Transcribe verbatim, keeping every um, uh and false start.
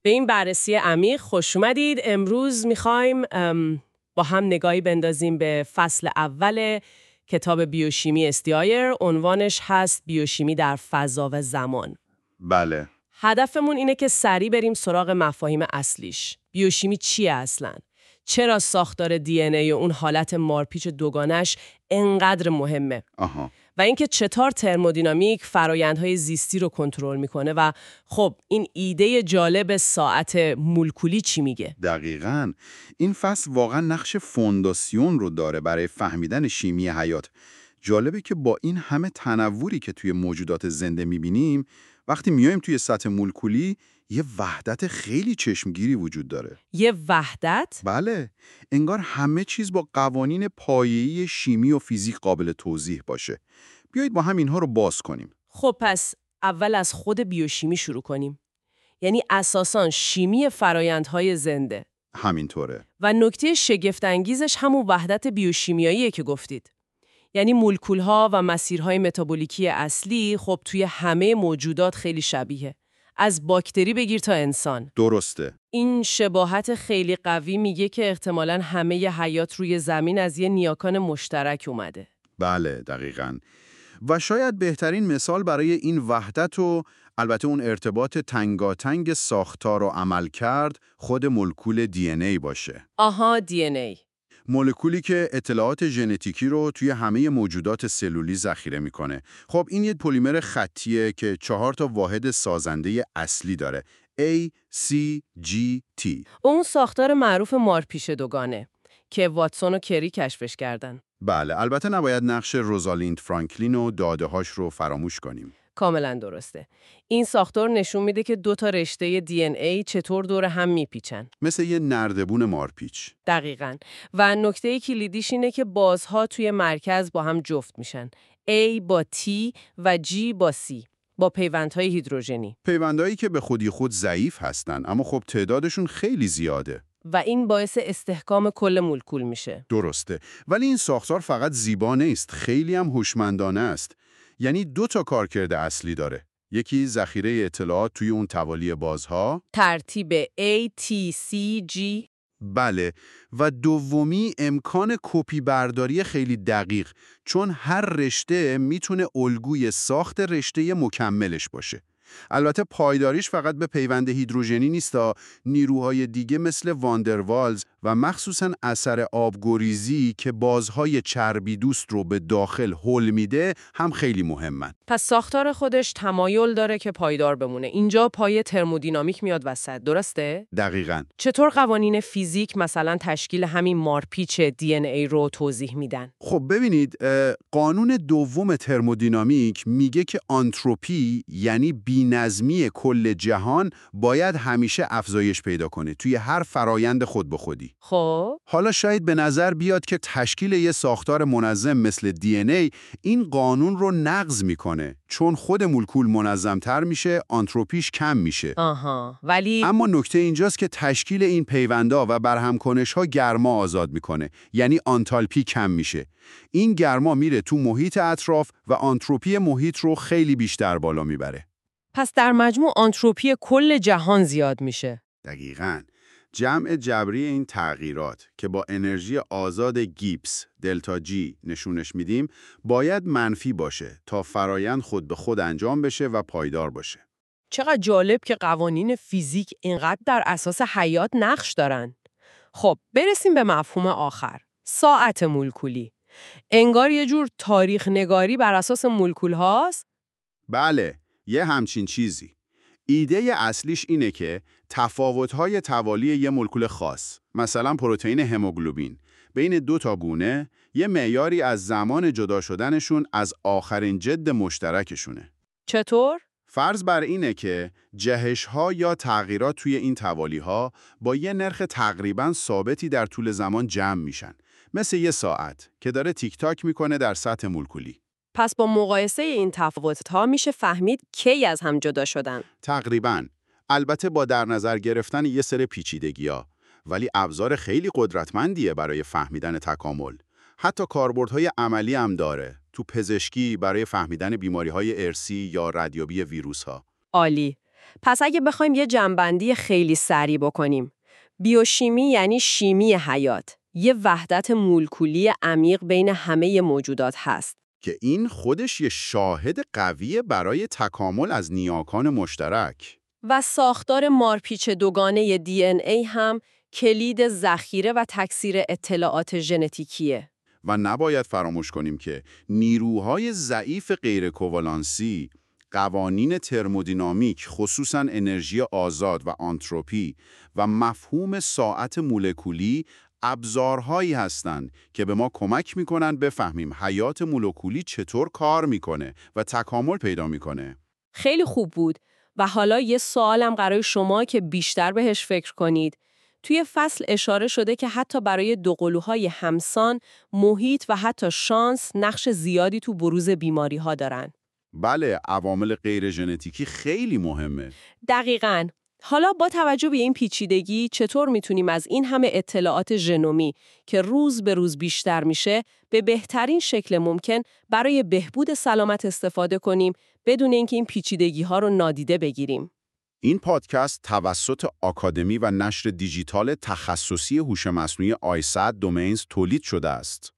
به این بررسی عمیق خوش اومدید. امروز میخوایم با هم نگاهی بندازیم به فصل اول کتاب بیوشیمی استیایر. عنوانش هست بیوشیمی در فضا و زمان. بله. هدفمون اینه که سریع بریم سراغ مفاهیم اصلیش. بیوشیمی چیه اصلاً؟ چرا ساختار دی ان ای و اون حالت مارپیچ دوگانش انقدر مهمه؟ آها. و اینکه چطور ترمودینامیک فرایندهای زیستی رو کنترل میکنه و خب این ایده جالب ساعت مولکولی چی میگه؟ دقیقاً. این فصل واقعا نقش فونداسیون رو داره برای فهمیدن شیمی حیات. جالبه که با این همه تنوری که توی موجودات زنده میبینیم، وقتی میایم توی سطح مولکولی یه وحدت خیلی چشمگیری وجود داره. یه وحدت؟ بله. انگار همه چیز با قوانین پایه‌ای شیمی و فیزیک قابل توضیح باشه. بیایید با هم اینها رو باز کنیم. خب پس اول از خود بیوشیمی شروع کنیم. یعنی اساساً شیمی فرایندهای زنده. همینطوره. و نکته شگفت‌انگیزش همون وحدت بیوشیمیاییه که گفتید. یعنی مولکول‌ها و مسیرهای متابولیکی اصلی خب توی همه موجودات خیلی شبیه. از باکتری بگیر تا انسان. درسته. این شباهت خیلی قوی میگه که احتمالاً همه ی حیات روی زمین از یه نیاکان مشترک اومده. بله، دقیقاً. و شاید بهترین مثال برای این وحدت و البته اون ارتباط تنگاتنگ ساختار و عمل کرد خود مولکول دی ان ای باشه. آها، دی ان ای. مولکولی که اطلاعات ژنتیکی رو توی همه موجودات سلولی ذخیره میکنه. خب این یه پلیمر خطیه که چهار تا واحد سازنده اصلی داره. A, C, G, T. اون ساختار معروف مارپیچ دوگانه که واتسون و کری کشفش کردن. بله، البته نباید نقش روزالیند فرانکلین و داده‌هاش رو فراموش کنیم. کاملا درسته. این ساختار نشون میده که دو تا رشته دی ان ای چطور دور هم میپیچن. مثل یه نردبون مارپیچ. دقیقاً. و نکته کلیدیش اینه که بازها توی مرکز با هم جفت میشن. A با T و G با C. با پیوندهای هیدروژنی. پیوندهایی که به خودی خود ضعیف هستن، اما خب تعدادشون خیلی زیاده. و این باعث استحکام کل مولکول میشه. درسته. ولی این ساختار فقط زیبا نیست، خیلی هم هوشمندانه است. یعنی دو تا کارکرد اصلی داره. یکی ذخیره اطلاعات توی اون توالی بازها، ترتیب A, T, C, G. بله. و دومی امکان کپی برداری خیلی دقیق، چون هر رشته میتونه الگوی ساخت رشته مکملش باشه. البته پایداریش فقط به پیوند هیدروژنی نیستا، نیروهای دیگه مثل واندروالز و مخصوصاً اثر آبگریزی که بازهای چربی دوست رو به داخل هل میده هم خیلی مهمن. پس ساختار خودش تمایل داره که پایدار بمونه. اینجا پای ترمودینامیک میاد وسط، درسته؟ دقیقاً. چطور قوانین فیزیک مثلا تشکیل همین مارپیچ دی ان ای رو توضیح میدن؟ خب ببینید، قانون دوم ترمودینامیک میگه که آنتروپی یعنی بی‌نظمی کل جهان باید همیشه افزایش پیدا کنه توی هر فرایند خود به خودی. خب حالا شاید به نظر بیاد که تشکیل یه ساختار منظم مثل دی ان ای این قانون رو نقض میکنه، چون خود مولکول منظمتر میشه، آنتروپیش کم میشه. آها، ولی اما نکته اینجاست که تشکیل این پیوندا و برهمکنش‌ها گرما آزاد میکنه، یعنی آنتالپی کم میشه. این گرما میره تو محیط اطراف و آنتروپی محیط رو خیلی بیشتر بالا میبره. پس در مجموع آنتروپی کل جهان زیاد میشه. دقیقاً. جمع جبری این تغییرات که با انرژی آزاد گیبس دلتا جی نشونش میدیم باید منفی باشه تا فرایند خود به خود انجام بشه و پایدار باشه. چقدر جالب که قوانین فیزیک اینقدر در اساس حیات نقش دارن. خب برسیم به مفهوم آخر. ساعت مولکولی. انگار یه جور تاریخ نگاری بر اساس مولکول هاست؟ بله، یه همچین چیزی. ایده اصلیش اینه که تفاوت‌های توالی یه مولکول خاص، مثلا پروتئین هموگلوبین، بین دو تا گونه یه معیاری از زمان جدا شدنشون از آخرین جد مشترکشونه. چطور؟ فرض بر اینه که جهش‌ها یا تغییرات توی این توالی‌ها با یه نرخ تقریباً ثابتی در طول زمان جمع میشن، مثل یه ساعت که داره تیک تاک میکنه در سطح مولکولی. پس با مقایسه این تفاوت‌ها میشه فهمید کی از هم جدا شدن. تقریباً. البته با در نظر گرفتن یه سری پیچیدگی‌ها، ولی ابزار خیلی قدرتمندیه برای فهمیدن تکامل. حتی کاربردهای عملی هم داره، تو پزشکی برای فهمیدن بیماری‌های ارثی یا ردیابی ویروس‌ها. عالی. پس اگه بخوایم یه جمع‌بندی خیلی سریع بکنیم، بیوشیمی یعنی شیمی حیات، یه وحدت مولکولی عمیق بین همه موجودات هست. که این خودش یه شاهد قویه برای تکامل از نیاکان مشترک. و ساختار مارپیچ دوگانه دی ان ای هم کلید ذخیره و تکثیر اطلاعات ژنتیکیه. و نباید فراموش کنیم که نیروهای ضعیف غیرکوالانسی، قوانین ترمودینامیک خصوصاً انرژی آزاد و آنتروپی و مفهوم ساعت مولکولی ابزارهایی هستند که به ما کمک میکنن بفهمیم حیات مولکولی چطور کار میکنه و تکامل پیدا میکنه. خیلی خوب بود و حالا یه سوالم برای شما که بیشتر بهش فکر کنید. توی فصل اشاره شده که حتی برای دوقلوهای همسان، محیط و حتی شانس نقش زیادی تو بروز بیماری‌ها دارن. بله، عوامل غیر ژنتیکی خیلی مهمه. دقیقاً. حالا با توجه به این پیچیدگی چطور میتونیم از این همه اطلاعات ژنومی که روز به روز بیشتر میشه به بهترین شکل ممکن برای بهبود سلامت استفاده کنیم بدون اینکه این پیچیدگی‌ها رو نادیده بگیریم؟ این پادکست توسط آکادمی و نشر دیجیتال تخصصی هوش مصنوعی آیسد دومینز تولید شده است.